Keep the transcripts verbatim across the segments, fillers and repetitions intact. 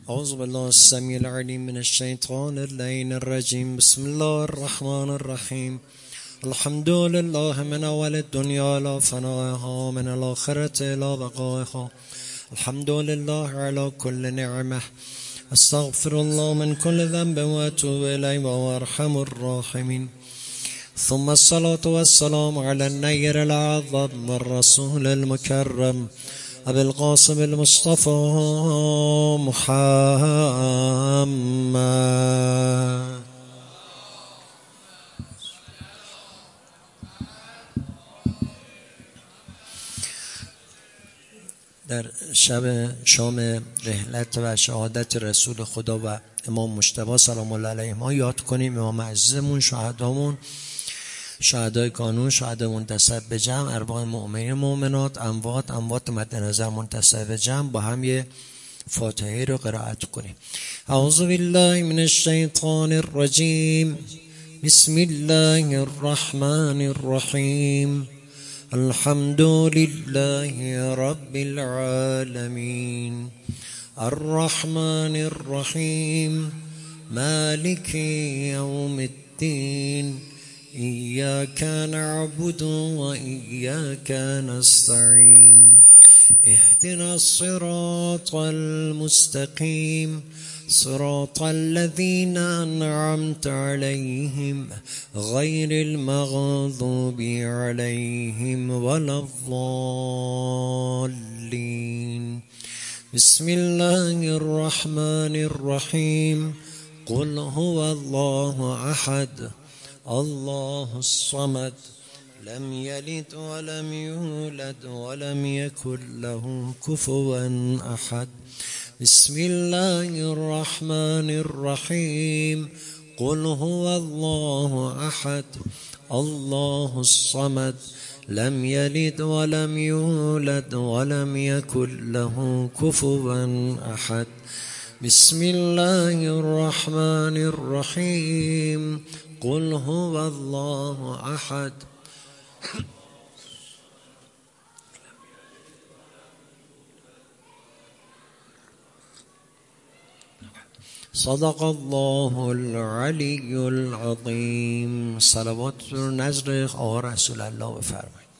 أعوذ بالله السميع العليم من الشيطان اللعين الرجيم. بسم الله الرحمن الرحيم. الحمد لله من أول الدنيا إلى فنائها، من الآخرة إلى بقائها. الحمد لله على كل نعمة. أستغفر الله من كل ذنب وأتوب إليه وهو أرحم الراحمين. ثم الصلاة والسلام على النير الأعظم والرسول المكرم أبي القاسم المصطفى محمد. در شب شام رحلت و شهادت رسول خدا و امام مجتبی سلام الله علیه ما یاد کنیم امام عزیزمون، شهدامون، شهدای کانون، شهدای منتصب به جمع، ارواح مؤمنین مؤمنات، اموات اموات مد نظر منتصب به جمع با هم یه فاتحه رو قرائت کنیم. اعوذ بالله من الشیطان الرجیم. بسم الله الرحمن الرحیم. الحمد لله رب العالمين الرحمن الرحيم مالك يوم الدين إياك نعبد وإياك نستعين اهدنا الصراط المستقيم صراط الذين أنعمت عليهم غير المغضوب عليهم ولا الضالين. بسم الله الرحمن الرحيم. قل هو الله أحد الله الصمد لم يلد ولم يولد ولم يكن له كفوا أحد. بسم الله الرحمن الرحيم. قل هو الله أحد الله الصمد لم يلد ولم يولد ولم يكن له كفوا أحد. بسم الله الرحمن الرحيم. قل هو الله أحد صدق الله العلی العظیم. صلوات رو نظر آقا رسول الله بفرمایید.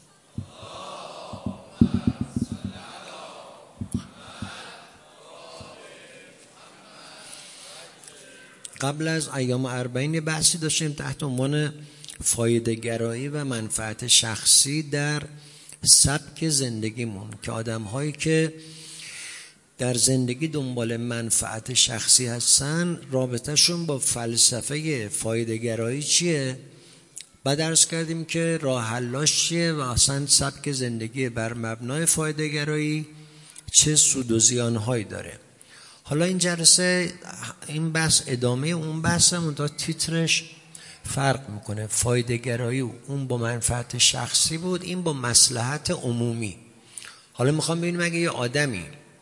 قبل از ایام اربعین بحثی داشتیم تحت عنوان فایده گرایی و منفعت شخصی در سبک زندگیمون که آدم هایی که در زندگی دنبال منفعت شخصی هستن رابطهشون با فلسفه فایده گرایی چیه؟ بعد عرض کردیم که راه حلاش چیه و اصلا سبک زندگی بر مبنای فایده گرایی چه سود و زیانهایی داره. حالا این جلسه این بحث ادامه اون بحثمون تا تیترش فرق میکنه. فایده گرایی اون با منفعت شخصی بود، این با مصلحت عمومی. حالا میخوام ببینیم اگه یه آدمی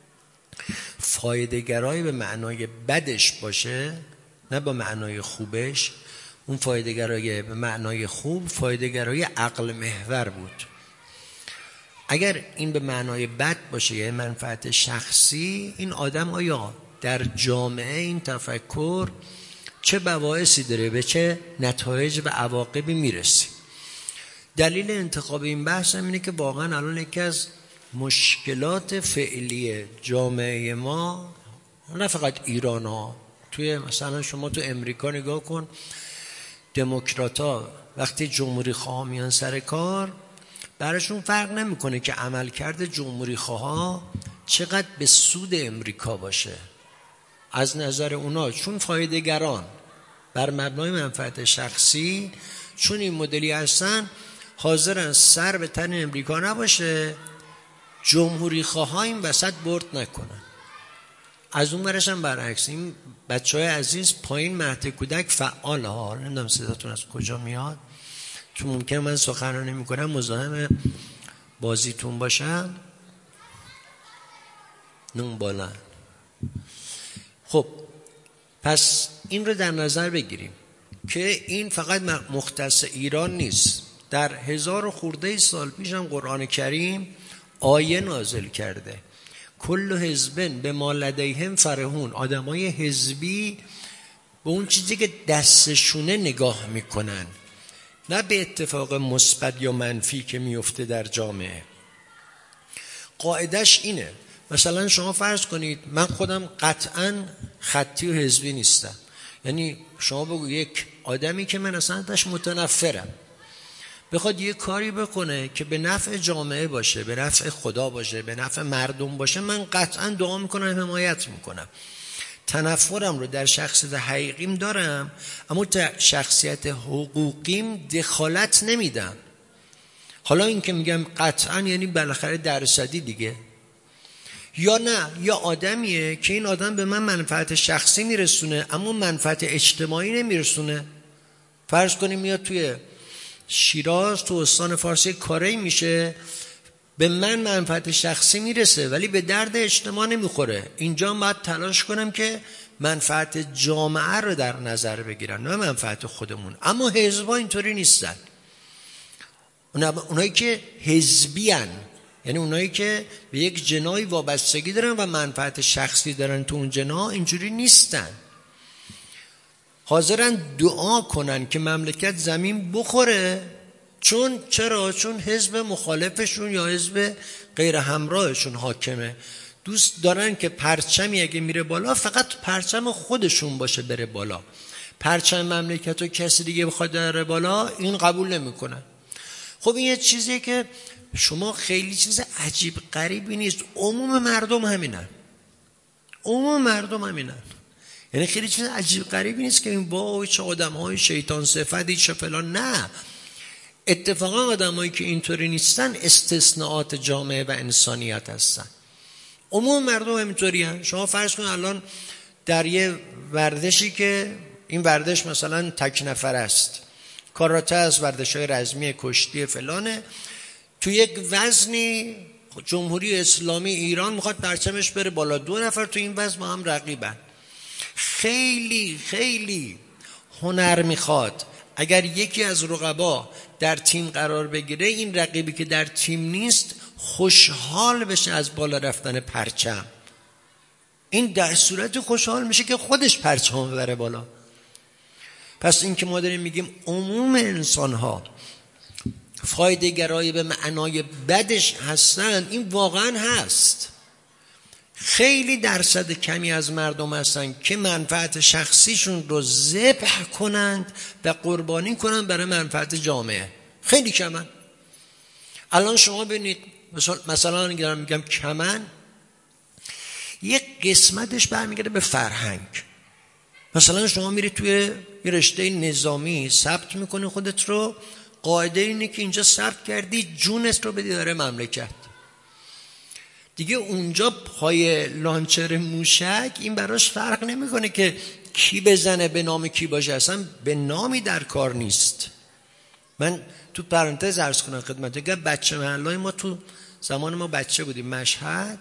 فایده گرایی به معنای بدش باشه نه به معنای خوبش، اون فایده گرایی به معنای خوب فایده گرایی عقل محور بود. اگر این به معنای بد باشه یعنی منفعت شخصی، این آدم آیا در جامعه این تفکر چه بواعثی داره، به چه نتایج و عواقبی میرسه؟ دلیل انتخاب این بحث هم اینه که واقعا الان یکی از مشکلات فعلی جامعه ما، نه فقط ایران ها، توی مثلا شما تو امریکا نگاه کن، دموکرات ها وقتی جمهوری خواه میان سر کار براشون فرق نمیکنه که عملکرد جمهوری خواه چقدر به سود امریکا باشه از نظر اونا، چون فایده گران بر مبنای منفعت شخصی، چون این مدلی هستن حاضرن سر به تن امریکا نباشه، جمهوری خواه این وسط برد نکنن. از اون برش هم برعکس، این بچه های عزیز پایین مهد کودک فعال ها، نمیدونم صداتون از کجا میاد چون ممکنه من سخنرانی میکنم مزاحم بازیتون باشم، نون بالا. خب پس این رو در نظر بگیریم که این فقط مختص ایران نیست. در هزار و خورده سال پیش هم قرآن کریم آیه نازل کرده کل حزب به ما لدیهم فرحون. آدمای حزبی به اون چیزی که دستشونه نگاه میکنن، نه به اتفاق مثبت یا منفی که میفته در جامعه. قاعدش اینه. مثلا شما فرض کنید من خودم قطعاً خطی و حزبی نیستم، یعنی شما بگو یک آدمی که من اصلا ازش متنفرم بخواد یه کاری بکنه که به نفع جامعه باشه، به نفع خدا باشه، به نفع مردم باشه، من قطعاً دعا میکنم، حمایت میکنم. تنفرم رو در شخصیت حقیقیم دارم، اما در شخصیت حقوقیم دخالت نمیدم. حالا این که میگم قطعاً یعنی بالاخره درصدی دیگه، یا نه یا آدمیه که این آدم به من منفعت شخصی میرسونه اما منفعت اجتماعی نمیرسونه. فرض کنیم میاد توی شیراز تو استان فارسی کاری میشه، به من منفعت شخصی میرسه ولی به درد اجتماع نمیخوره. اینجا باید تلاش کنم که منفعت جامعه رو در نظر بگیرن، نه منفعت خودمون. اما حزب‌ها اینطوری نیستن. اونایی که حزبی هن، یعنی اونایی که به یک جناحی وابستگی دارن و منفعت شخصی دارن تو اون جناح، اینجوری نیستن. حاضرن دعا کنن که مملکت زمین بخوره. چون چرا؟ چون حزب مخالفشون یا حزب غیر همراهشون حاکمه. دوست دارن که پرچمی اگه میره بالا فقط پرچم خودشون باشه بره بالا، پرچم مملکت و کسی دیگه بخواد بره بالا این قبول نمیکنن. خب این یه چیزیه که شما خیلی چیز عجیب غریبی نیست، عموم مردم همینن، عموم مردم همینن. یعنی خیلی چیز عجیب غریبی نیست که این وای چه آدم‌های شیطان صفتی چه فلان. نه، اتفاقا آدمایی که اینطوری نیستن استثناءات جامعه و انسانیت هستن. عموم مردم همینطوری هستن. شما فرض کنید الان در یه ورزشی که این ورزش مثلا تک نفر است، کاراته است، ورزش‌های رزمی کشتی فلانه، تو یک وزنی جمهوری اسلامی ایران میخواد پرچمش بره بالا، دو نفر تو این وزن با هم رقیبن. خیلی خیلی هنر میخواد اگر یکی از رقبا در تیم قرار بگیره، این رقیبی که در تیم نیست خوشحال بشه از بالا رفتن پرچم. این در صورت خوشحال میشه که خودش پرچم ببره بالا. پس این که ما داریم میگیم عموم انسان ها فایده گرایی به معنای بدش هستن، این واقعا هست. خیلی درصد کمی از مردم هستن که منفعت شخصیشون رو ذبح کنند و قربانی کنند برای منفعت جامعه. خیلی کمن. الان شما ببینید مثلا مثلا میگم میگم کمن، یک قسمتش برمیگرده به فرهنگ. مثلا شما میری توی یه رشته نظامی ثبت میکنی خودت رو، قاعده اینه که اینجا ثبت کردی جونت رو بدی داره مملکت. دیگه اونجا پای لانچر موشک این براش فرق نمیکنه که کی بزنه به نام کی باشه، اصلا به نامی در کار نیست. من تو پرانتز عرض کنم خدمت که بچه محلای ما تو زمان ما بچه بودیم مشهد،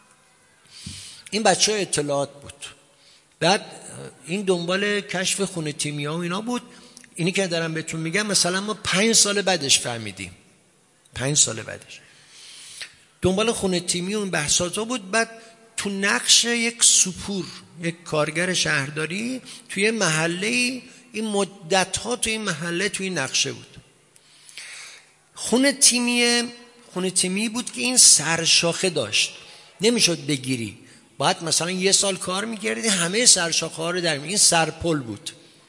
این بچه های اطلاعات بود، بعد این دنبال کشف خونه تیمیا و اینا بود. اینی که دارم بهتون میگم مثلا ما پنج سال بعدش فهمیدیم، پنج سال بعدش دنبال خونه تیمی و این بحثاتا بود. بعد تو نقش یک سپور، یک کارگر شهرداری توی محله، این مدت ها توی این محله توی نقشه بود. خونه تیمی خونه تیمی بود که این سرشاخه داشت، نمیشد بگیری، باید مثلا یه سال کار میکردی همه سرشاخه ها رو در می. این سرپل بود.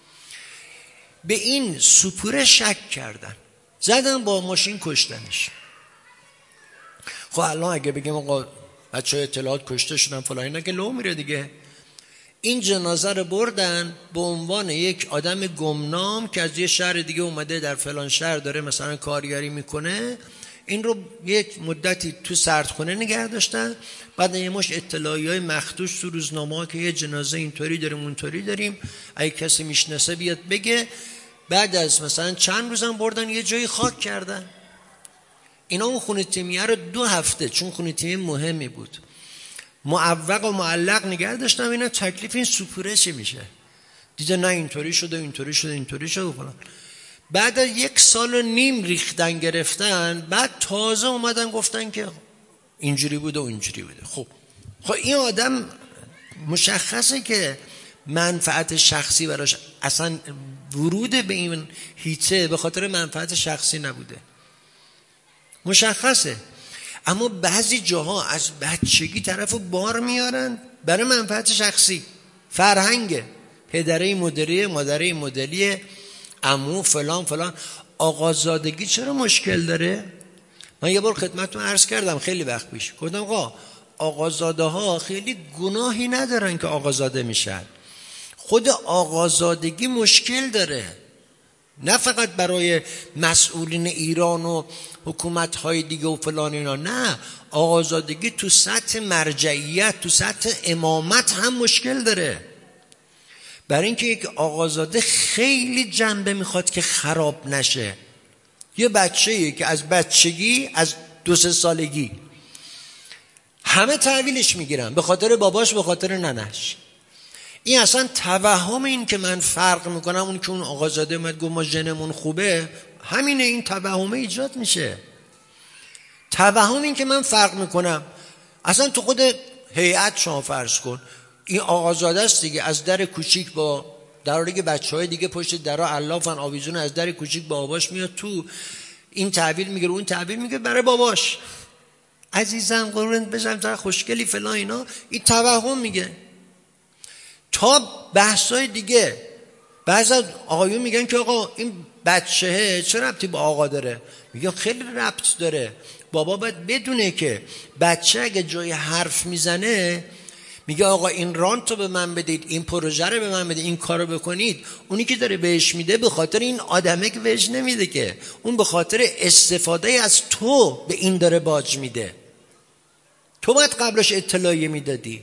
به این سپوره شک کردن، زدن با ماشین کشتنش. خب الان اگه بگیم آقا بچه های اطلاعات کشته شدن فلان اینا که لو میره دیگه. این جنازه رو بردن به عنوان یک آدم گمنام که از یه شهر دیگه اومده در فلان شهر داره مثلا کارگری میکنه. این رو یک مدتی تو سردخونه نگه داشتن. بعد یه مش اطلاعیه‌های مخدوش تو روزنامه‌ها که یه جنازه اینطوری داریم اونطوری داریم، اگه کسی میشناسه بیاد بگه. بعد از مثلا چند روزم بردن یه جایی خاک کردن. اینا اون خونه تیمیه رو دو هفته، چون خونه تیمی مهمی بود، معوق و معلق نگه داشتم. اینا تکلیف این سپوره چه میشه؟ دیده نه اینطوری شده اینطوری شده اینطوری شده فلان. بعد از یک سال و نیم ریختن گرفتن، بعد تازه اومدن گفتن که اینجوری بوده و اینجوری بوده. خب خب این آدم مشخصه که منفعت شخصی براش اصلا ورود به این هیته به خاطر منفعت شخصی نبوده، مشخصه. اما بعضی جاها از بچگی طرفو بار میارن برای منفعت شخصی، فرهنگه، پدره مدیری، مادره مدلی، عمو فلان فلان. آقازادگی چرا مشکل داره؟ من یه بار خدمتتون عرض کردم خیلی وقت پیش، گفتم آقا آقازاده ها خیلی گناهی ندارن که آقازاده میشن، خود آقازادگی مشکل داره، نه فقط برای مسئولین ایران و حکومت‌های دیگه و فلان اینا، نه، آقازادگی تو سطح مرجعیت، تو سطح امامت هم مشکل داره. برای اینکه یک آقازاده خیلی جنبه میخواد که خراب نشه. یه بچه‌ای که از بچگی، از دو سه سالگی همه تحویلش میگیرن به خاطر باباش، به خاطر ننش. این اصلا توهم این که من فرق میکنم، اون که اون آقازاده اومد گفت ما ژنمون خوبه، همینه، این توهمه ایجاد میشه. توهم این که من فرق میکنم، اصلا تو خود هیئت شما فرض کن این آقازاده است دیگه، از در کوچیک با در حالی که بچهای دیگه پشت درا علافن آویزون، از در کوچیک با باباش میاد تو، این تحویل میگیره، اون تحویل میگیره برای باباش. عزیزم قربونت بشم تا خوشگلی فلان اینا، این توهم میگه. تا بحثای دیگه بعضی از آقایون میگن که آقا این بچهه چه ربطی با آقا داره؟ میگه خیلی ربط داره. بابا باید بدونه که بچه اگه جای حرف میزنه میگه آقا این رانت رو به من بدید، این پروژه رو به من بدید، این کار رو بکنید، اونی که داره بهش میده به خاطر این آدمه که بهش نمیده، که اون به خاطر استفاده از تو به این داره باج میده. تو باید قبلش اطلاعیه میدادی.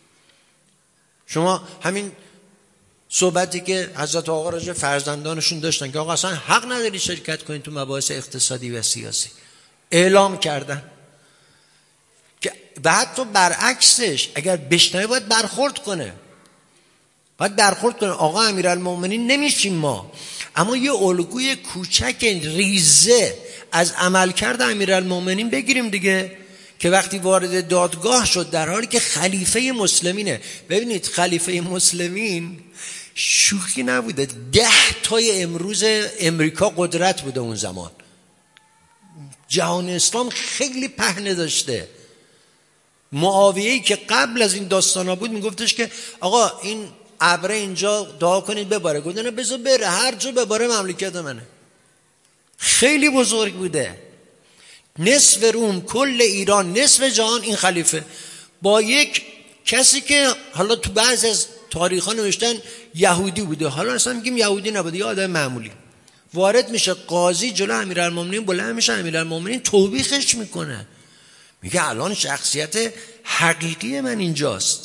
شما همین صحبتی که حضرت آقا راجع فرزندانشون داشتن که آقا اصلا حق نداری شرکت کنید تو مباحث اقتصادی و سیاسی، اعلام کردن. که بعد تو برعکسش اگر بشنوی باید برخورد کنه، باید برخورد کنه. آقا امیرالمومنین نمیشیم ما، اما یه الگوی کوچک ریزه از عملکرد امیرالمومنین بگیریم دیگه، که وقتی وارد دادگاه شد در حالی که خلیفه مسلمینه. ببینید خلیفه مسلمین شوخی نبوده، ده تای امروز امریکا قدرت بوده اون زمان. جهان اسلام خیلی پهنه داشته. معاویه‌ای که قبل از این داستانا بود میگفتش که آقا این ابره اینجا دعا کنید بباره، گفتن نه بذار بره، هر جا بباره مملکت منه. خیلی بزرگ بوده. نصف روم، کل ایران، نصف جهان این خلیفه، با یک کسی که حالا تو بعض از تاریخ‌ها نوشتن یهودی بوده، حالا اصلا میگیم یهودی نبوده، یه آدم معمولی وارد میشه. قاضی جلو امیرالمومنین بلند میشه، امیرالمومنین توبیخش میکنه، میگه الان شخصیت حقیقی من اینجاست.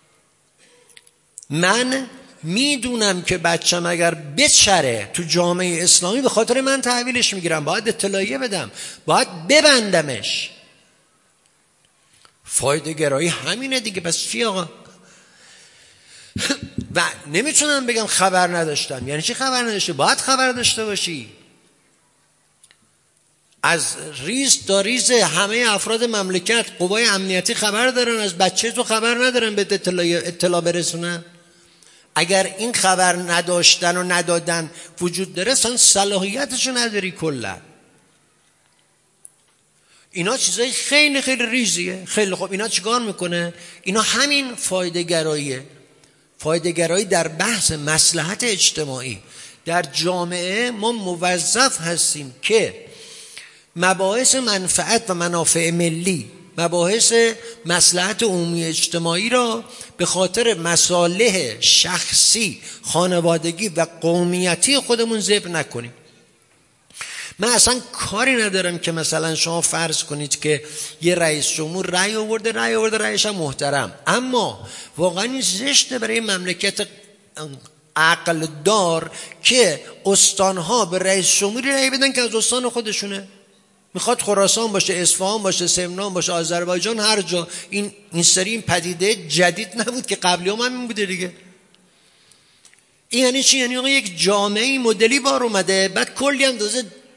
من میدونم که بچم اگر بچره تو جامعه اسلامی به خاطر من تحویلش میگیرم، باید اطلاعیه بدم، باید ببندمش. فایده گرایی همینه دیگه. پس چی آقا؟ و نمیتونم بگم خبر نداشتم. یعنی چی خبر نداشته؟ باید خبر داشته باشی. از ریز تا ریز همه افراد مملکت، قوای امنیتی خبر دارن، از بچه تو خبر ندارن به اطلاع, اطلاع برسونن. اگر این خبر نداشتن و ندادن وجود داره، اصلا صلاحیتشو نداری کلا. اینا چیزای خیلی خیلی ریزیه. خیلی خوب، اینا چیکار میکنه؟ اینا همین فایده گراییه. فایده گرایی در بحث مصلحت اجتماعی. در جامعه ما موظف هستیم که مباحث منفعت و منافع ملی، مباحث مصلحت عمومی اجتماعی را به خاطر مصالح شخصی، خانوادگی و قومیتی خودمون ذبح نکنیم. من اصلا کاری ندارم که مثلا شما فرض کنید که یه رئیس جمهور رأی آورده، رأی آورده رأیش هم محترم، اما واقعا این زشته برای مملکت عقل دار که استانها به رئیس جمهوری رأی بدن که از استان خودشونه. میخواد خراسان باشه، اصفهان باشه، سمنان باشه، آذربایجان، هر جا. این این سری این پدیده جدید نبود که قبلی هم همین بوده دیگه. این یعنی چی؟ یعنی یک جامعه مدلی بار اومده، بعد کلی هم دوزه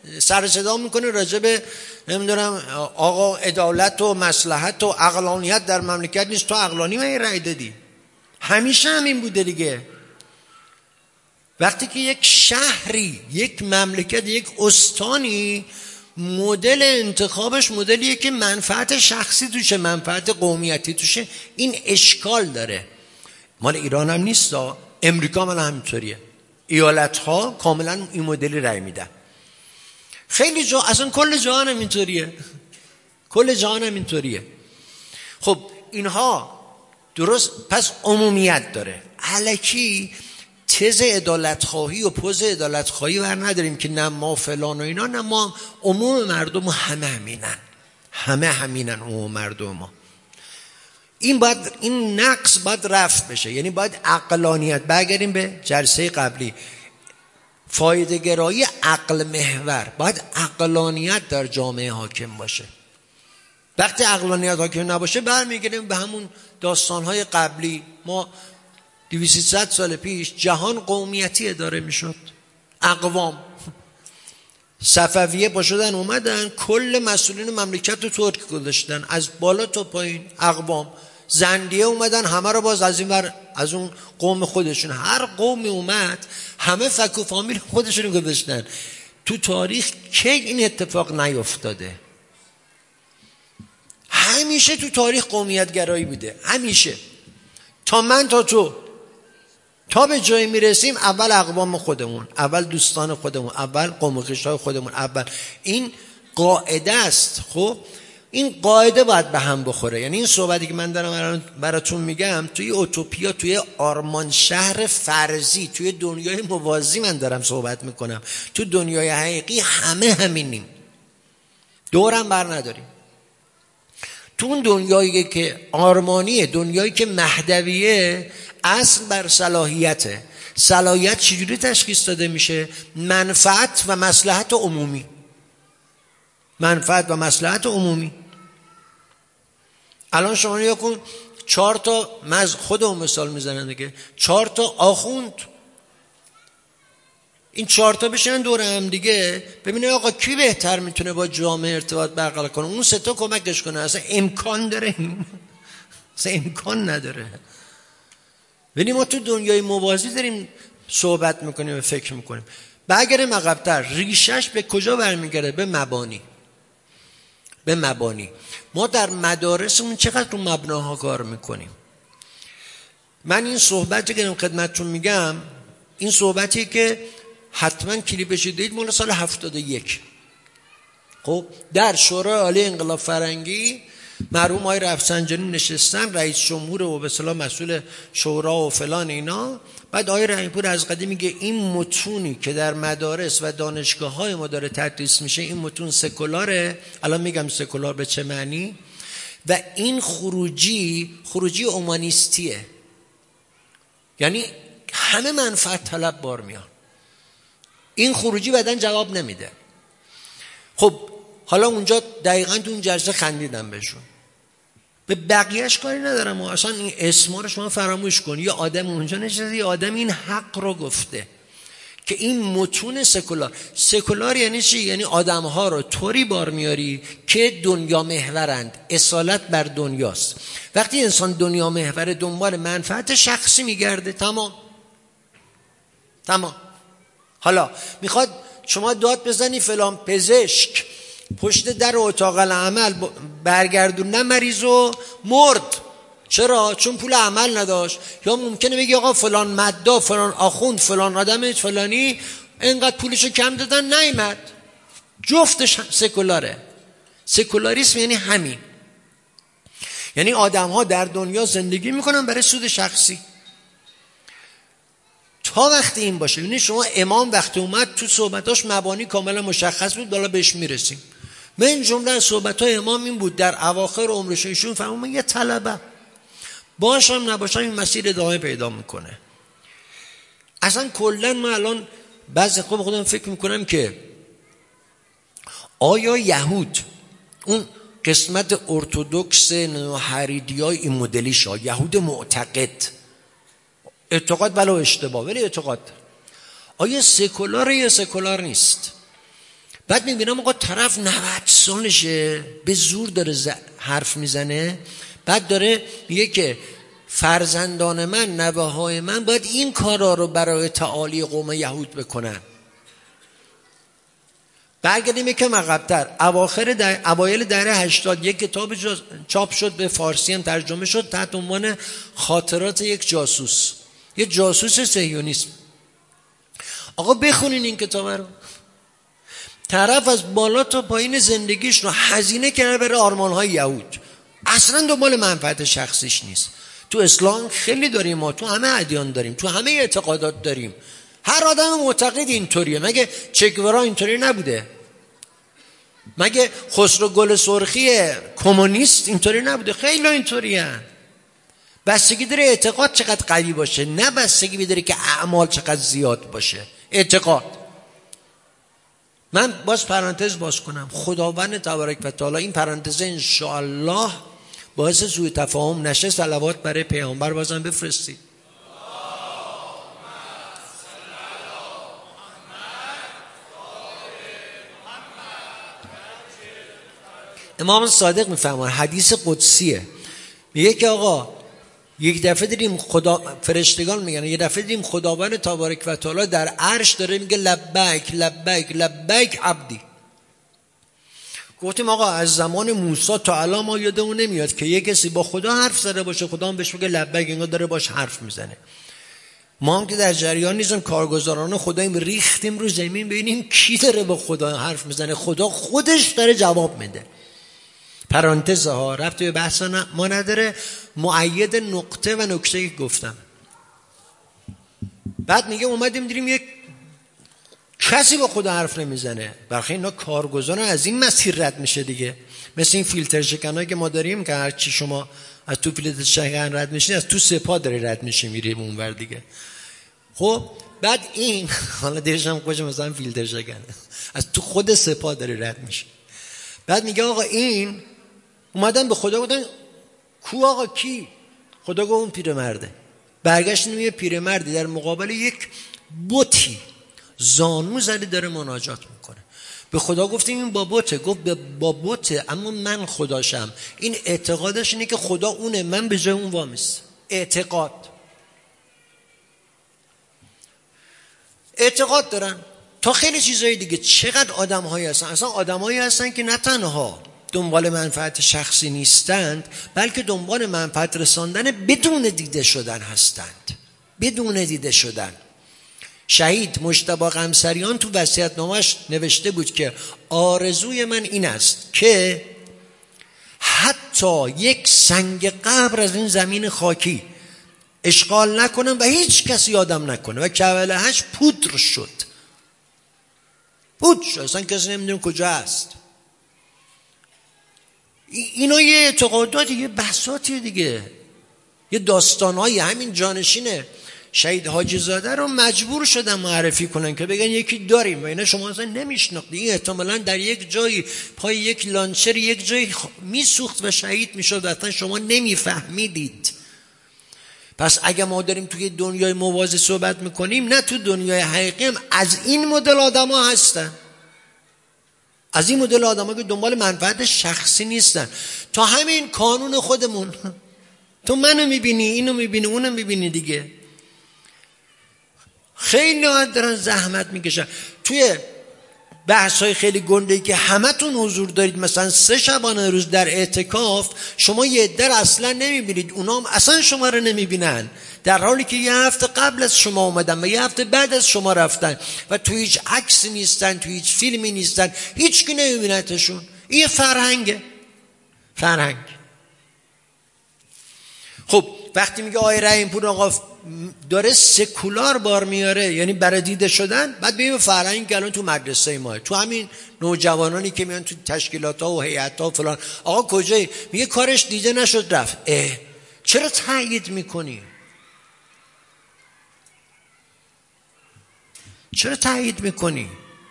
سر صدا میکنه راجع به نمیدونم آقا عدالت و مصلحت و عقلانیت در مملکت نیست. تو عقلانی من رأی دادی؟ همیشه همین بوده دیگه. وقتی که یک شهری، یک مملکت، یک استانی مدل انتخابش مدلیه که منفعت شخصی توشه، منفعت قومیتی توشه، این اشکال داره. مال ایران هم نیست، امریکا هم همینطوریه. ایالت ها کاملا این مدلی رأی میدن. خیلی جا، اصلا کل جهان هم اینطوریه، کل جهان هم اینطوریه. خب اینها درست پس عمومیت داره. الکی تز عدالت خواهی و پوز عدالت خواهی ور نداریم که نه ما فلان و اینا، نه ما عموم مردم همه همینن، همه همینن عموم مردم ما. این باید، این نقص باید رفت بشه. یعنی باید عقلانیت، برگردیم به جلسه قبلی، فایده گرایی عقل محور، باید عقلانیت در جامعه حاکم باشه. وقتی عقلانیت حاکم نباشه برمیگردیم به همون داستانهای قبلی. ما دویست سیصد سال پیش جهان قومیتی اداره میشد، اقوام. صفویه پاشدن اومدن کل مسئولین مملکت رو ترک گذاشتن، از بالا تا پایین اقوام. زندیه اومدن همه رو باز از این ور، از اون قوم خودشون، هر قومی اومد همه فک و فامیل خودشون گذاشتن. تو تاریخ کی این اتفاق نیفتاده؟ همیشه تو تاریخ قومیت گرایی بوده، همیشه. تا من تا تو، تا به جایی میرسیم اول اقوام خودمون، اول دوستان خودمون، اول قوم و خویشای خودمون، اول. این قاعده است. خب این قاعده باید به هم بخوره. یعنی این صحبتی که من دارم براتون میگم توی اوتوپیا، توی آرمان شهر فرضی، توی دنیای موازی من دارم صحبت میکنم. تو دنیای حقیقی همه همینیم، دورم بر نداریم. تو اون دنیایی که آرمانیه، دنیایی که مهدویه، اصل بر صلاحیته. صلاحیت چجوری تشخیص داده میشه؟ منفعت و مصلحت عمومی. منفعت و مصلحت عمومی. الان شما نگاه کن، چهار تا، من از خودم مثال میزنم دیگه، چهار تا آخوند، این چهار تا بشن دور هم دیگه، ببینه آقا کی بهتر میتونه با جامعه ارتباط برقرار کنه، اون سه تا کمکش کنه. اصلا امکان داره؟ اصلا امکان نداره. ولی ما تو دنیای موازی داریم صحبت میکنیم و فکر میکنیم. برگردیم عقب‌تر، ریشش به کجا برمیگرده؟ به مبانی. به مبانی. ما در مدارسمون چقدر رو مبناها کار میکنیم. من این صحبتی که خدمتتون میگم، این صحبتی که حتما کلیپش دید، مال سال هفتاد و یک. خب در شورای عالی انقلاب فرنگی مرحوم آقای رفسنجانی نشستن، رئیس جمهور و به اصطلاح مسئول شورا و فلان اینا. بعد آقای رحیم‌پور از قدیم میگه این متونی که در مدارس و دانشگاه‌های ما داره تدریس میشه، این متون سکولاره. الان میگم سکولار به چه معنی. و این خروجی خروجی اومانیستیه، یعنی همه منفعت طلب بار میان. این خروجی بعدن جواب نمیده. خب حالا اونجا دقیقاً تو اون جلسه خندیدم بهشون. به بقیهش کاری ندارم، اصلا این اسما رو شما فراموش کن. یه آدم اونجا نشسته، یه آدم این حق رو گفته که این متون سکولار. سکولار یعنی چی؟ یعنی آدم‌ها رو طوری بار میاری که دنیا محورند، اصالت بر دنیاست. وقتی انسان دنیا محور، دنبال منفعت شخصی میگرده، تمام تمام. حالا میخواد شما داد بزنی فلان پزشک پشت در اتاق العمل برگردوندن مریض و مرد. چرا؟ چون پول عمل نداشت. یا ممکنه بگی آقا فلان مدعا، فلان آخوند، فلان آدم فلانی اینقدر پولشو کم دادن نیامد. جفتش سکولاره. سکولاریسم یعنی همین، یعنی آدم ها در دنیا زندگی میکنن برای سود شخصی. تا وقتی این باشه، یعنی شما امام وقتی اومد تو صحبتاش مبانی کاملا مشخص بود، حالا بهش میرسیم. من جمله از صحبتای امام این بود در اواخر عمرش ایشون فرمودن یه طلبه باشم نباشم این مسیر ادامه پیدا میکنه. اصلا کلا من الان بعضی خوب خودم فکر میکنم که آیا یهود اون قسمت ارتودکس حریدیای این مدلیش ها، یهود معتقد، اعتقاد ولو اشتباه ولی اعتقاد، آیا سکولار یا سکولار نیست؟ بعد میبینم آقا طرف نود سالشه به زور داره ز... حرف میزنه، بعد داره میگه که فرزندان من، نوه های من باید این کارا رو برای تعالی قوم یهود بکنن. برگردیم یکم عقب‌تر، اواخر در اوایل دهه هشتاد یک کتاب چاپ شد، به فارسی هم ترجمه شد، تحت عنوان خاطرات یک جاسوس، یه جاسوس صهیونیسم. آقا بخونین این کتاب رو. طرف از بالا تا پایین زندگیش رو هزینه کرده برای آرمان‌های یهود، اصلا دنبال منفعت شخصیش نیست. تو اسلام خیلی داریم، ما تو همه ادیان داریم، تو همه اعتقادات داریم. هر آدم معتقد اینطوریه. مگه چگوارا اینطوری نبوده؟ مگه خسرو گل سرخی کمونیست اینطوری نبوده؟ خیلی اینطوریه. بستگی داره اعتقاد چقدر قوی باشه، نه بستگی داره که اعمال چقدر زیاد باشه. اعتقاد. من باز پرانتز باز کنم، خداوند تبارک و تعالی این پرانتز انشاءالله باعث سوء تفاهم نشه، صلوات برای پیامبر بازم بفرستید. امام صادق میفرماید، حدیث قدسیه، میگه که آقا یک دفعه دیدیم خدا، فرشتگان میگن یک دفعه دیدیم خداوند تبارک و تعالی در عرش داره میگه لبیک لبیک لبیک عبدی. گفتیم آقا از زمان موسی تا الان ما یادمون نمیاد که یک کسی با خدا حرف زده باشه خدا هم بهش بگه لبیک، انگار داره باش حرف میزنه. ما هم که در جریان نیستیم، کارگزاران خداییم، ریختیم رو زمین ببینیم کی داره با خدا حرف میزنه. خدا خودش داره جواب میده. پرانتز ها رفت به بحث ما نداره، مؤید نقطه و نکته گفتم. بعد میگه اومدیم دیدیم یک کسی با خدا حرف نمیزنه، برخی اینا کارگزارن از این مسیر رد میشه دیگه. مثل این فیلتر شکنایی که ما داریم که هر چی شما از تو فیلتر شکن رد میشین، از تو سپاه داره رد میشه میره اونور دیگه. خب بعد این حالا دیشم خوش مثلا فیلتر شکن از تو خود سپاه داره رد میشه. بعد میگه آقا این اومدن به خدا گفتن کو آقا کی؟ خدا گفت اون پیرمرده. برگشتن میگه پیرمردی در مقابل یک بتی زانو زده داره مناجات میکنه. به خدا گفتیم این با بته، گفت با بته اما من خداشم. این اعتقادش اینه که خدا اونه، من به جای اون وامیست. اعتقاد اعتقاد دارن تا خیلی چیزای دیگه. چقدر آدم هایی هستن، اصلا آدم هایی هستن که نه تنها دنبال منفعت شخصی نیستند، بلکه دنبال منفعت رساندن بدون دیده شدن هستند. بدون دیده شدن. شهید مجتبی قمصریان تو وصیت‌نامه‌اش نوشته بود که آرزوی من این است که حتی یک سنگ قبر از این زمین خاکی اشغال نکنم و هیچ کسی یادم نکنه. و کولهش پودر شد. پودر شد، اصلا کسی نمیدونه کجا است. اینا یه اعتقاداتی، یه بحثاتی دیگه، یه داستانهایی. همین جانشینه شهید حاجی زاده رو مجبور شدن معرفی کنن که بگن یکی داریم و اینا شما اصلا نمیشناختید. این احتمالاً در یک جایی پای یک لانچر یک جایی میسوخت و شهید میشد، اصلا شما نمیفهمیدید. پس اگه ما داریم توی دنیای موازی صحبت میکنیم، نه تو دنیای حقیقی هم از این مدل آدم ها هستن. از این مدل آدم ها که دنبال منفعت شخصی نیستن. تا همین قانون خودمون، تو منو میبینی، اینو میبینی، اونو میبینی دیگه. خیلی ها دارن زحمت میکشن توی بحث های خیلی گنده‌ای که همه تون حضور دارید، مثلا سه شبانه روز در اعتکاف، شما یه در اصلا نمیبینید، اونا هم اصلا شما رو نمیبینن، در حالی که یه هفته قبل از شما اومدن و یه هفته بعد از شما رفتن و تو هیچ عکسی نیستن، تو هیچ فیلمی نیستن، هیچ کی نمیبینتشون. این فرهنگه. فرهنگ. خب وقتی میگه آقای رحیم پور آقا داره سکولار بار میاره، یعنی برای دیده شدن، بعد ببین فرهنگ الان تو مدرسه ما، تو همین نوجوانانی که میان تو تشکیلات ها و هیئت ها و فلان، آقا کجایی؟ میگه کارش دیده نشد رفت. اه چرا تایید میکنی؟ چرا تایید میکنی؟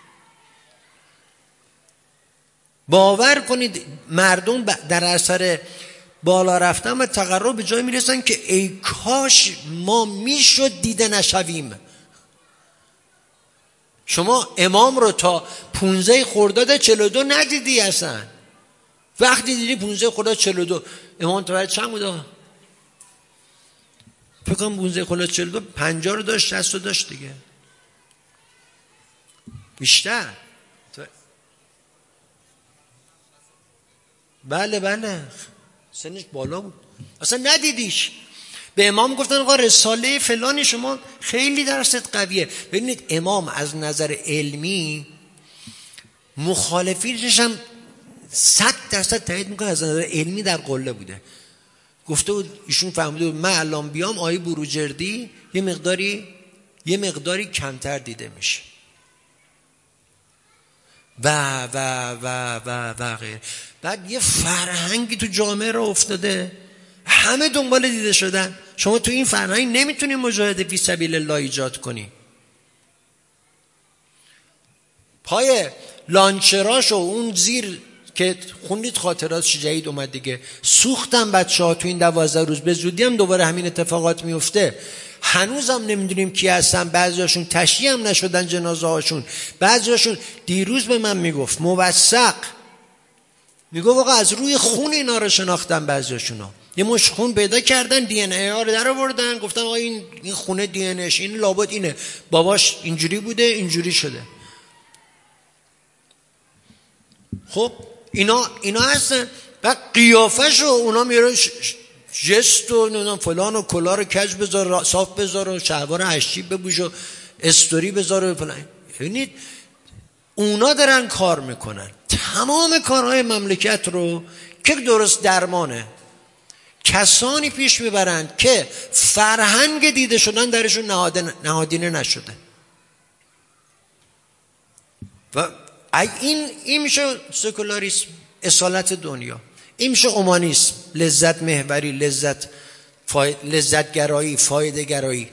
باور کنید مردم در اثر بالا رفتن و تقرب به جای میرسن که ای کاش ما میشد دیده نشویم. شما امام رو تا پونزده خرداد چهل و دو ندیدی اصلا. وقتی دیدی پونزده خرداد چهل و دو، امام تولد چند بوده؟ فکر کنم پونزده خرداد چهل و دو پنجاه رو داشت، شصت رو داشت دیگه، بیشتر. بله بله سنش بالا بود، اصلا ندیدیش. به امام گفتن آقا رساله فلانی شما خیلی درست قویه. ببینید امام از نظر علمی مخالفینش هم صد درصد تایید میکنه، از نظر علمی در قله بوده. گفته بود ایشون فهمیده بود من الان بیام آیه بروجردی یه مقداری یه مقداری کمتر دیده میشه و و و و و غیر. بعد یه فرهنگی تو جامعه را افتاده، همه دنبال دیده شدن. شما تو این فرهنگ نمیتونی مجاهده فی سبیل الله ایجاد کنی. پای لانچراش و اون زیر که خوندید خاطرات جدید اومد دیگه، سوختن بچه ها تو این دوازده روز، به زودی هم دوباره همین اتفاقات میفته. هنوز هم نمیدونیم کی هستن، بعضیاشون تشییع هم نشدن جنازه هاشون، بعضیاشون دیروز به من میگفت موثق میگفت آقا از روی خون اینا رو شناختن، بعضیاشونا یه مش خون پیدا کردن، دی ان ای ها رو در آوردن، گفتن آقا این این خونه دی ان ایش این لابد اینه، باباش اینجوری بوده اینجوری شده. خب اینا اینا هستن. بعد قیافش رو اونا میره جست و نمیدونم فلان و کلا رو کج بذار، صاف بذار و شلوار هشتیب بپوش و استوری بذار و فلان. ببینید اونا دارن کار میکنن تمام کارهای مملکت رو که درست درمانه کسانی پیش میبرند که فرهنگ دیده شدن درشون نهادینه نشده. و این این میشه سکولاریسم، اصالت دنیا. این میشه اومانیسم، لذت محوری، لذت فاید... لذت گرایی، فایده گرایی.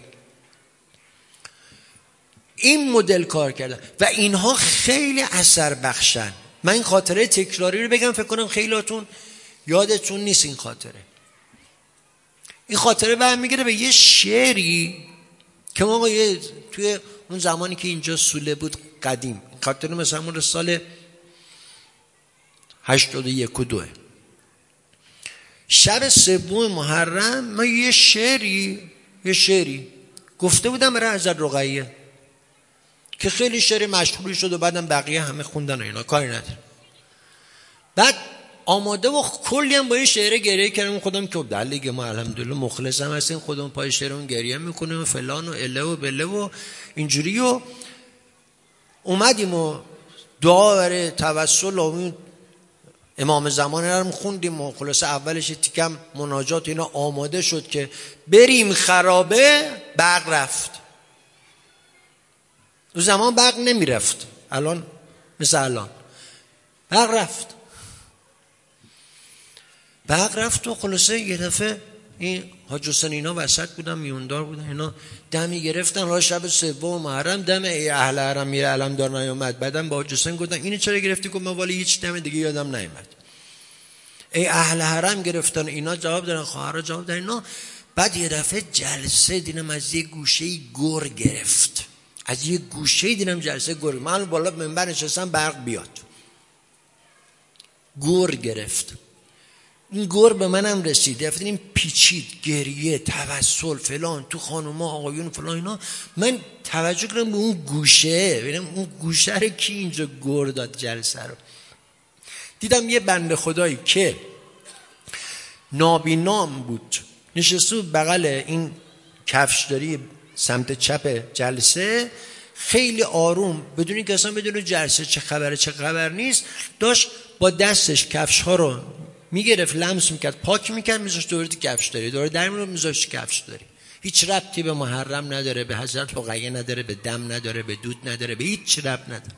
این مدل کار کردن و اینها خیلی اثر بخشن. من این خاطره تکراری رو بگم، فکر کنم خیلیاتون یادتون نیست این خاطره. این خاطره برمیگره به یه شعری که ما یه توی اون زمانی که اینجا سوله بود قدیم، خاطره مثلا اون سال هشتاد و یک و دوه، شب سوم محرم من یه شعری یه شعری گفته بودم برای حضرت رقیه که خیلی شعر مشهوری شد و بعدم بقیه همه خوندن و اینا، کاری نداره. بعد آماده و کلی هم با این شعر گریه کردم خودم که دلیگه ما الحمدلله مخلص هم هستیم، خودمون پای شعرمون گریه میکنیم و فلان و اله و بله و اینجوری. و اومدیم و دعا برای توسل و امام زمان رو خوندیم و خلاصه اولش تیکم مناجات اینا آماده شد که بریم خرابه. برق رفت. اون زمان برق نمی رفت، الان مثل الان برق رفت. برق رفت و خلاصه یه دفعه این حاج حسین اینا وسط بودن، میوندار بودن، اینا دمی گرفتن. راه شب سوم محرم دم ای اهل حرم میره علمدار نیامد. بعدم با حاج حسین گفتن اینو چرا گرفتی؟ گفت من والا هیچ دم دیگه یادم نیامد. ای اهل حرم گرفتن، اینا جواب دادن، خواهرها جواب دادن اینا. بعد یه دفعه جلسه دیدم از یه گوشه گر گرفت، از یه گوشه دیدم جلسه گر. من بالا منبر نشستم برق بیاد، گر گرفت. این گر به منم رسید، رفتیم این پیچید، گریه، توسل فلان تو خانوما آقایون فلان اینا. من توجه کردم به اون گوشه، ببینم اون گوشه رو کی اینجا گر داد جلسه رو. دیدم یه بنده خدایی که نابینام بود نشسته بغل این کفشداری سمت چپ جلسه، خیلی آروم بدون اینکه اصلا بدون جلسه چه خبره چه خبر نیست، داشت با دستش کفش ها رو میگرفت، لمس میکرد، پاک میکرد، میذاشت دوره کفش داری دوره در میرفت میذاشت کفش داری. هیچ ربطی به محرم نداره، به حضرت رقیه نداره، به دم نداره، به دود نداره، به هیچ ربط نداره.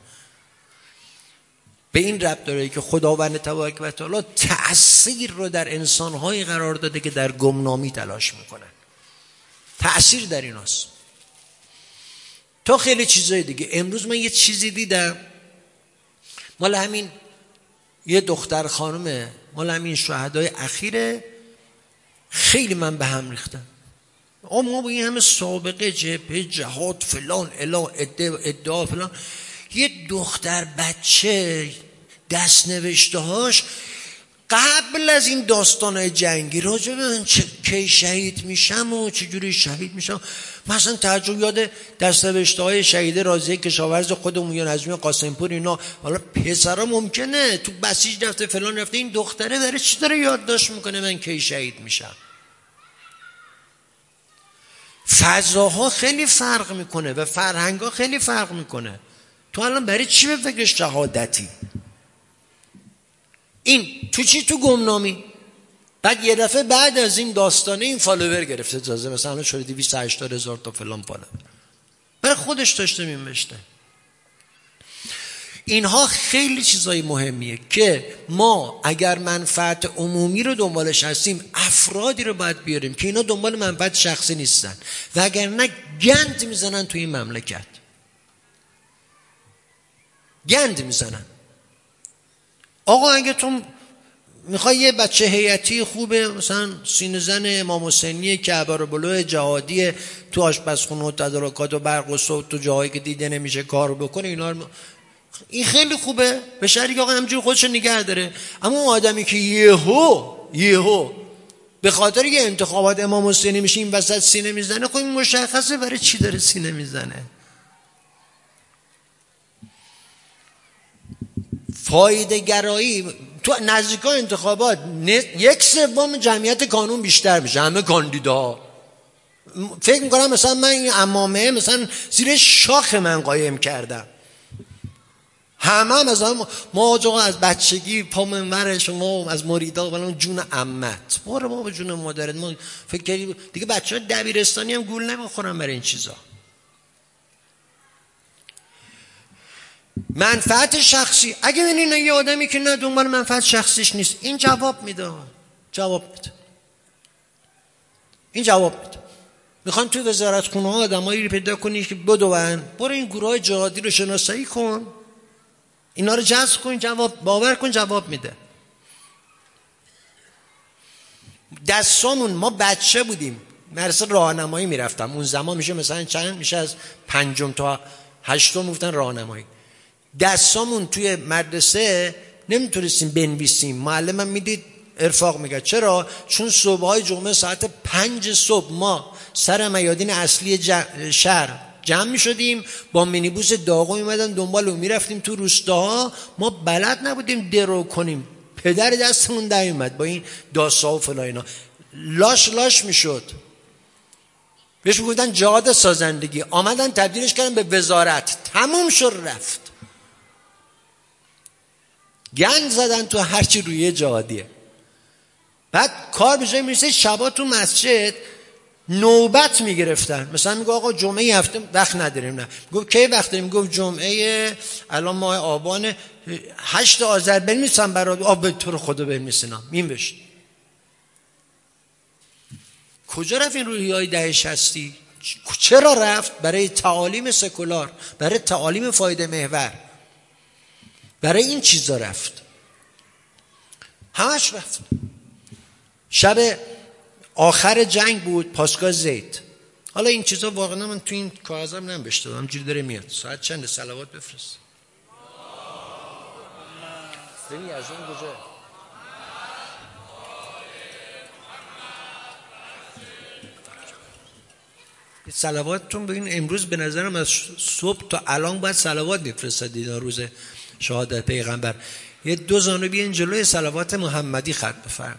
به این ربط داره که خداوند تبارک و تعالی تأثیر رو در انسان‌های قرار داده که در گمنامی تلاش میکنن. تأثیر در ایناست تا خیلی چیزای دیگه. امروز من یه چیزی دیدم مال همین یه دختر خانومه، مال همین شهدای اخیره، خیلی من به هم ریختم. آه ما با این همه سابقه جبهه جهاد فلان الا ادعا, ادعا فلان، یه دختر بچه دست نوشته هاش قبل از این داستانهای جنگی راجع به من کی شهید میشم و چجوری شهید میشم، مثلا تعجب یاد دست نوشته های شهید راضیه کشاورز خودمون یا نجمی قاسمپور اینا. حالا پسرا ممکنه تو بسیج رفته فلان رفته، این دختره برای چی داره یادداشت میکنه من کی شهید میشم؟ فضاها خیلی فرق میکنه و فرهنگا خیلی فرق میکنه. تو الان برای چی به فکر شهادتی؟ این تو چی؟ تو گمنامی. بعد یه دفعه بعد از این داستانه این فالوور گرفته، تازه مثلا الان شده دویست و هشتاد هزار تا فلان فالوور، برای خودش داشته می‌نوشته. اینها خیلی چیزای مهمیه که ما اگر منفعت عمومی رو دنبالش هستیم افرادی رو باید بیاریم که اینا دنبال منفعت شخصی نیستن، وگرنه گند میزنن توی این مملکت، گند میزنن. آقا اگه تو میخوای یه بچه هیئتی خوبه مثلا سینه زن امام حسینی کعبه رو بلوه جهادی تو آشپزخونه و تدارکات و برق و صوت تو جاهایی که دیده نمیشه کار بکنه، اینا رو این خیلی خوبه، به شرطی که آقا همجوری خودش نگه داره. اما اون آدمی که یهو یهو به خاطر یه انتخابات امام حسینی میشه این وسط سینه میزنه، خب این مشخصه برای چی داره سینه میزنه. فایده گرایی تو نزدیکای انتخابات یک سوم جمعیت کانون بیشتر میشه، همه کاندیدا. فکر میکنم مثلا من این عمامه مثلا زیر شاخ من قایم کردم، همه هم از هم ما جا از بچگی پا منور شما از مریدا بلان جون عمت باره ما به جون مادرت، ما فکر کردیم دیگه بچه ها دبیرستانی هم گول نمیخورن برای این چیزا. منفعت شخصی، اگه ببینین یه آدمی که نه دنبال منفعت شخصیش نیست، این جواب میده، جواب میده این جواب میده. میخوان توی وزارت خونه ها آدمایی رو پیدا کنی که بدون، برو این گروه های جهادی رو شناسایی کن، اینا رو جذب کن، جواب باور کن جواب میده. دستامون ما بچه بودیم مدرسه راهنمایی میرفتم، اون زمان میشه مثلا چند میشه از پنجم تا هشتم میگفتن راهنمایی. دستامون توی مدرسه نمیتونستیم بنویسیم، معلمم میدید ارفاق میگه. چرا؟ چون صبحهای جمعه ساعت پنج صبح ما سر میادین اصلی شهر جمع میشدیم، با مینیبوس داغو میمدن دنبال و میرفتیم تو روستاها. ما بلد نبودیم درو کنیم، پدر دستمون در اومد با این داسا و فلا اینا، لاش لاش میشد. بهش میگفتن جهاد سازندگی، آمدن تبدیلش کردن به وزارت، تموم شد رفت. گند زدن تو هرچی روی جهادیه. بعد کار به جای میرسه شبا تو مسجد نوبت میگرفتن، مثلا میگه آقا جمعه هفته وقت نداریم، نه گفت کی وقت داریم؟ گفت جمعه الان ماه آبان هشت آذر بنویسم برات، آب به تو رو خدا بنویسینا مین بشین. کجا رفت این روحیه‌های دهه شصتی؟ چرا رفت؟ برای تعالیم سکولار، برای تعالیم فایده محور، برای این چیزا رفت، همش رفت. شب آخر جنگ بود، پاسگاه زید. حالا این چیزا واقعا من تو این کاغذم ننوشته بودم، همینجوری داره میاد. ساعت چنده؟ صلوات بفرست. ببین از اون کجا صلواتتون ببین. امروز به نظرم از صبح تا الان باید صلوات میفرستادید روز شهادت پیغمبر. یه دو زانو بیان جلوی صلوات محمدی خط بفرم.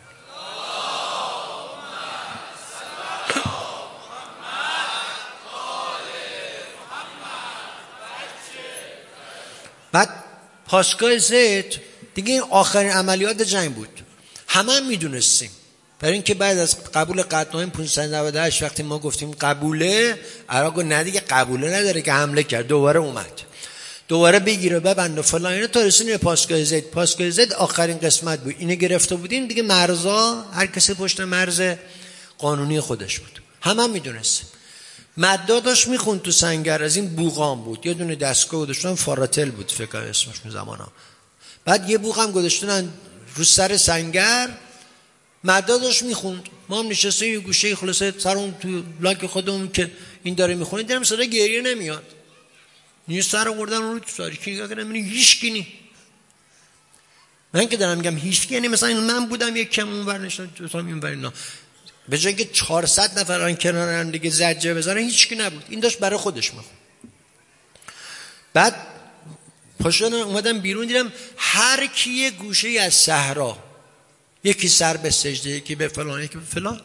بعد پاسگاه زید دیگه این آخرین عملیات جنگ بود، همه هم میدونستیم. برای اینکه بعد از قبول قطعنامه پانصد و نود و هشت وقتی ما گفتیم قبوله، عراق نه دیگه قبوله نداره که حمله کرد، دوباره اومد دوباره بگیره ببند و فلان اینا تا رسیدیم پاسگاه زید. پاسگاه زید آخرین قسمت بود، اینو گرفته بودیم دیگه، مرزا هر کسی پشت مرز قانونی خودش بود، همه هم میدونستیم. مددا داشت میخوند تو سنگر، از این بوقام بود، یه دونه دستگاه گذاشتن فاراتل بود فکر اسمش اون زمانا. بعد یه بوق هم گذاشتن رو سر سنگر، مدادش میخوند، ما هم نشستیم یه گوشه خلاصه سرمون تو لاک خودمون که این داره میخونه، دیدم صدا گریه نمیاد. یه سر آوردن رو تو تاریکی نگاه کردم میبینی هیچ کی نی. من که دارم میگم هیچ کی، یعنی مثلا من بودم یک کم اونور نشستم تو تا اینور اینا، به جای اینکه چهارصد نفر آن کنار هم دیگه زجه بزنن هیچ کی نبود. این داشت برای خودش میخوند. بعد پاشدن اومدم بیرون، دیدم هر کی یه گوشه از صحرا، یکی سر به سجده، یکی به فلان، یکی به فلان،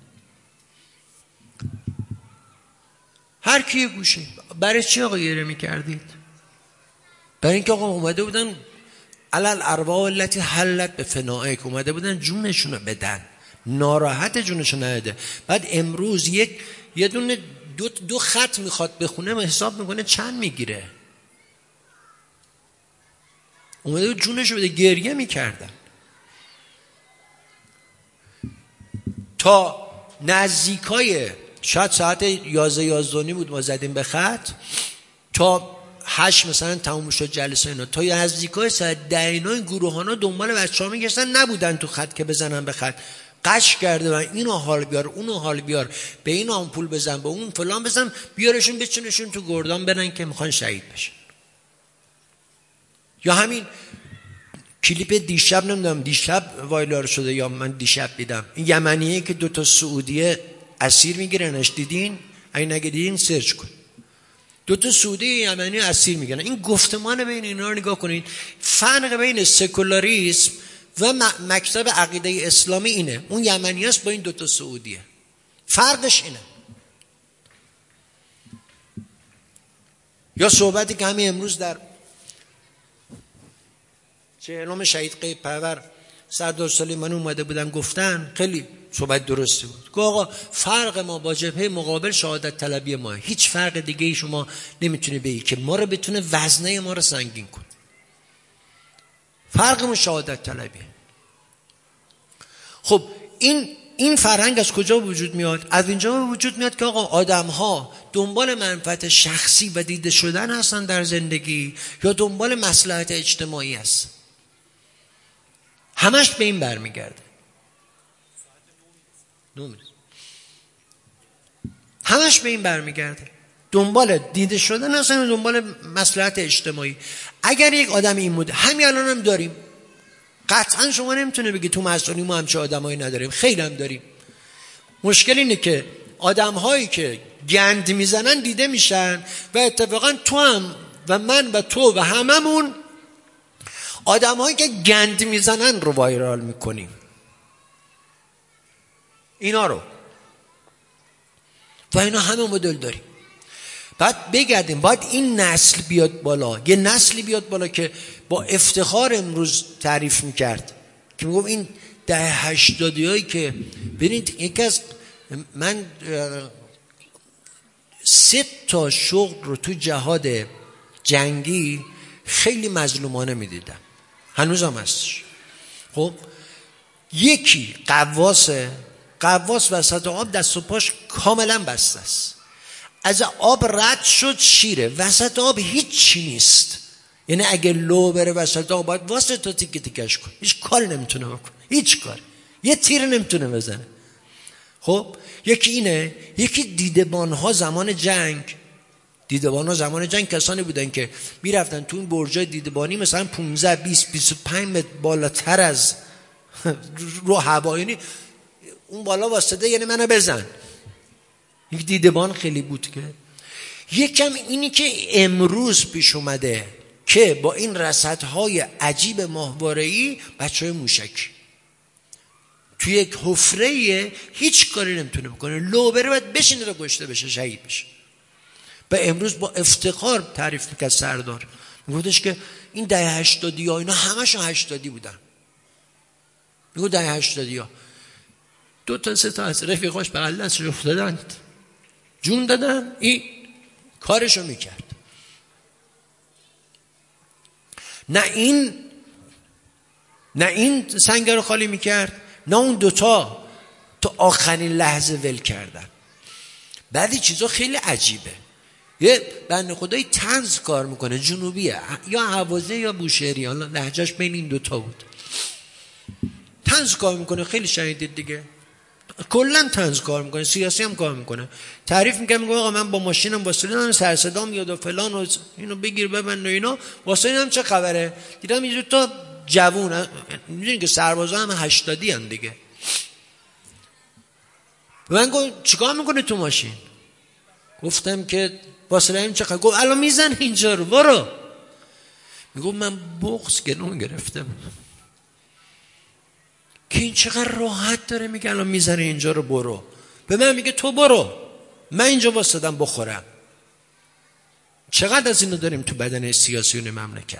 هر کی یه گوشه. برای چی آقا گریه میکردید؟ برای اینکه آقا اومده بودن علل ارواح التي حلت به فنائک، اومده بودن جونشون رو بدن، ناراحت جونشون نده. بعد امروز یک یه دونه دو, دو خط میخواد بخونه و حساب میکنه چند میگیره. اومده بود جونشو بده، گریه میکردن. تا نزدیکای شاید ساعت یازده یازدونی بود ما زدیم به خط، تا هشت مثلا تموم شد جلسه اینا، تا نزدیکای ساعت ده اینا این گروهانا دنبال بچه ها میگشتن، نبودن تو خط که بزنن به خط. قش کرده و اینو حال بیار اونو حال بیار، به این آمپول بزن به اون فلان بزن، بیارشون بچونشون تو گردان برن که میخوان شهید بشن. یا همین کلیپ دیشب، نمیدونم دیشب وایلار شده یا من دیشب دیدم، این یمنیه که دوتا سعودیه اسیر میگیرنش، دیدین؟ اگه نگیدین سرچ کن. دوتا سعودی یمنی اسیر میگیرن. این گفتمان بین اینا رو نگاه کنید. فرق بین سکولاریسم و مکتب عقیده اسلامی اینه، اون یمنی است با این دوتا سعودیه، فرقش اینه. یا صحبتی که همین امروز در چه اعلام شهید غیب پرور سردار سلیمانی اومده بودن گفتن، خیلی صحبت درستی بود. که آقا فرق ما با جبهه مقابل شهادت طلبی ما، هیچ فرق دیگه ای شما نمیتونه بگی که ما رو بتونه وزنه ما رو سنگین کنه. فرقمون شهادت طلبیه. خب این این فرهنگ از کجا وجود میاد؟ از اینجا وجود میاد که آقا آدم ها دنبال منفعت شخصی و دیده شدن هستن در زندگی یا دنبال مصلحت اجتماعی هست. همش به این برمیگرده. همش به این برمیگرده. دنبال دیده شدن هستن، دنبال مصلحت اجتماعی. اگر یک آدم این مود، همین الان هم داریم، قطعا شما نمیتونه بگی تو مسئولی ما همچه آدمایی نداریم، خیلی هم داریم. مشکل اینه که آدم هایی که گند میزنن دیده میشن و اتفاقا تو هم و من و تو و هممون آدم هایی که گند میزنن رو وایرال میکنیم. اینا رو و اینا همه مدل داریم. بعد بگردیم، باید این نسل بیاد بالا، یه نسلی بیاد بالا که با افتخار امروز تعریف میکرد که میگم این ده هشتادی هایی که ببینید، یکی از من سه تا شغل رو تو جهاد جنگی خیلی مظلومانه میدیدم، هنوز هم هستش. خب یکی قواسه، قواس وسط آب دست و پاش کاملا بسته است، از آب رد شد شیره، وسط آب هیچ چی نیست. یعنی اگه لو بره وسط آب باید واسه تا تیکه تیکش کن، هیچ کار نمیتونه بکنه، هیچ کار، یه تیر نمیتونه بزنه. خب یکی اینه. یکی دیدبان ها زمان جنگ، دیدبان ها زمان جنگ کسانی بودن که میرفتن تو این برجای دیدبانی مثلا پانزده بیست بیست و پنج متر بالاتر از رو هوایی، اون بالا واسطه یعنی منو بزن. یک دیدبان خیلی بود. که یکم اینی که امروز پیش اومده که با این رصدهای عجیب ماهواره‌ای بچهای موشکی توی یک حفره هیچ کاری نمیتونه بکنه، لو بره باید بشینه تا کشته بشه، شهید بشه. و امروز با افتخار تعریف میکرد سردار، میگفتش که این ده هشتادی ها اینا همشون هشتادی بودن. میگو ده هشتادی ها دو تا سه تا از رفیقاش بغل دستش افتادند، جون دادن، این کارشو میکرد. نه این نه این سنگ رو خالی میکرد، نه اون دوتا تا آخرین لحظه ول کردن. بعضی چیزا خیلی عجیبه. یه بنده خدایی طنز کار میکنه، جنوبیه، یا حوازه یا بوشهری، حالا لهجهش بین این دوتا بود. طنز کار میکنه، خیلی شنیدید دیگه، کلا طنز کار میکنه، سیاسی هم کار میکنه. تعریف میکنه میگه آقا من با ماشینم واسه دادم سر صدا میاد و فلان و اینو بگیر ببند و اینا، واسه اینم چه خبره؟ دیدم اینجوری تا جوون، میدونی که سربازا هم هشتادی ان دیگه. من گفتم چیکار میکنه تو ماشین؟ گفتم که واسه این چه خبره؟ گفت الان میزن اینجا رو برو. میگم من بغض گلوم گرفتم که این چقدر راحت داره میگه الان میزنه اینجا رو برو. به من میگه تو برو، من اینجا واسدم بخورم. چقدر از اینو داریم تو بدن سیاسیون مملکت؟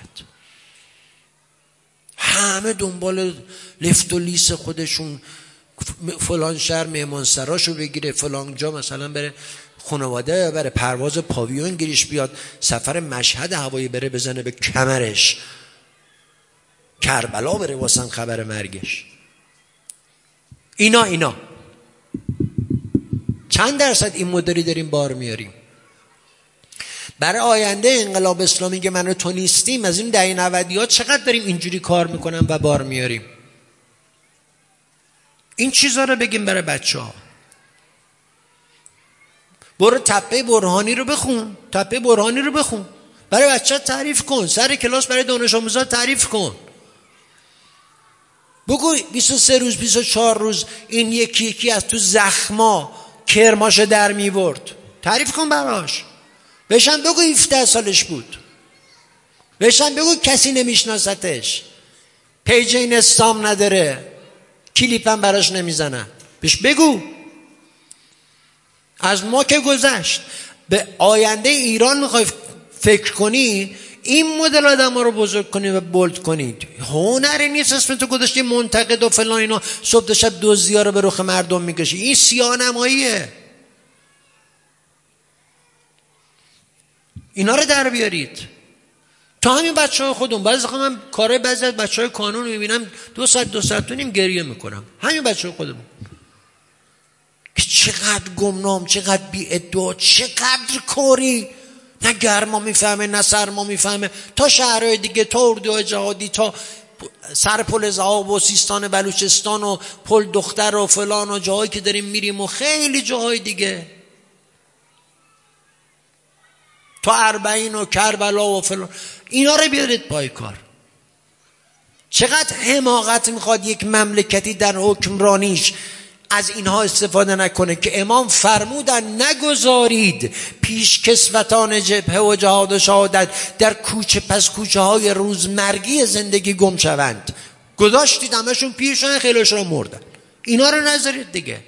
همه دنبال لفت و لیس خودشون، فلان شهر مهمانسراشو بگیره، فلان جا مثلا بره خانواده بره پرواز پاویون گیرش بیاد، سفر مشهد هوایی بره بزنه به کمرش، کربلا بره واسن خبر مرگش. اینا اینا چند درصد این مدلی داریم بار میاریم؟ برای آینده انقلاب اسلامی که من و تو نیستیم، از این دهه نودیات چقدر داریم اینجوری کار میکنن و بار میاریم؟ این چیزا رو بگیم برای بچه ها. برو تپه برهانی رو بخون، تپه برهانی رو بخون، برای بچه تعریف کن، سر کلاس برای دانش آموزا تعریف کن، بگو بیست و سه روز بیست و چهار روز این یکی یکی از تو زخما کرماش در میورد، تعریف کن براش. بهشم بگو هفده سالش بود، بهشم بگو کسی نمیشناستش، پیج این استام نداره، کلیپم براش نمیزنن، بهش بگو. از ما که گذشت، به آینده ایران میخوای فکر کنی، این مدل آدم ها رو بزرگ کنی و بولد کنید. هنری نیست اسم تو گذاشتی منتقد و فلان اینا، صبح تا شب دزدی‌ها رو به رخ مردم میکشی. این سیاه‌نماییه. اینا رو در بیارید. تا همین بچه های خودم، بعضی وقتا من کارهای بعضی از بچه های کانون رو میبینم دو ساعت دو ساعت و نیم گریه میکنم. همین بچه های خودمون که چقدر گمنام، چقدر بی ادعا، چقدر کاری، نه گرما میفهمه نه سرما میفهمه، تا شهرهای دیگه، تا اردوهای جهادی، تا سر پل زهاب و سیستان بلوچستان و پل دختر و فلان و جاهایی که داریم میریم و خیلی جاهای دیگه، تا اربعین و کربلا و فلان، اینا رو بیارید پای کار. چقدر حماقت میخواد یک مملکتی در حکمرانیش از اینها استفاده نکنه که امام فرمودن نگذارید پیش کسوتان جبهه و جهاد و شهادت در کوچه پس کوچه های روزمرگی زندگی گم شوند. گذاشتید همشون پیشن، خیلیشون مردن. اینا رو نذارید دیگه.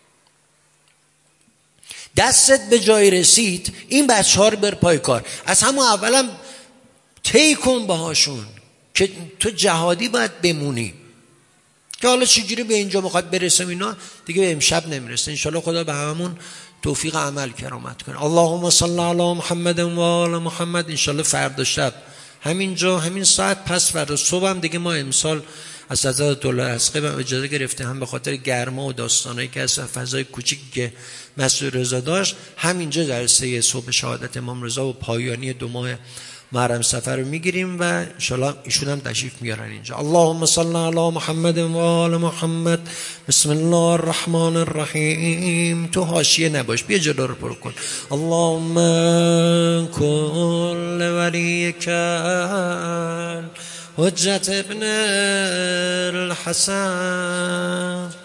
دستت به جای رسید این بچه ها رو بر پای کار. از همون اولم طی کن باهاشون که تو جهادی باید بمونی. که حالا چجوری به اینجا میخواد برسیم اینا دیگه به امشب نمیرسه. انشالله خدا به هممون توفیق عمل کرامت کنه. اللهم صل علی محمد و آل محمد. انشالله فردا شب همینجا همین ساعت پس فردا صبح هم دیگه ما امسال از حضرت دولار اسقف اجازه گرفته، هم به خاطر گرما و داستانایی که از فضای کوچیکی که مسعود رضا داشت، همینجا جلسه صبح شهادت امام رضا و پایانی دو ماه محرم سفر رو میگیریم و انشالله ایشون هم تشریف میارن اینجا. اللهم صل علی محمد و آل محمد. بسم الله الرحمن الرحیم. تو حاشیه نباش، بیا جلو رو پر کن. اللهم کل ولیک حجت ابن الحسن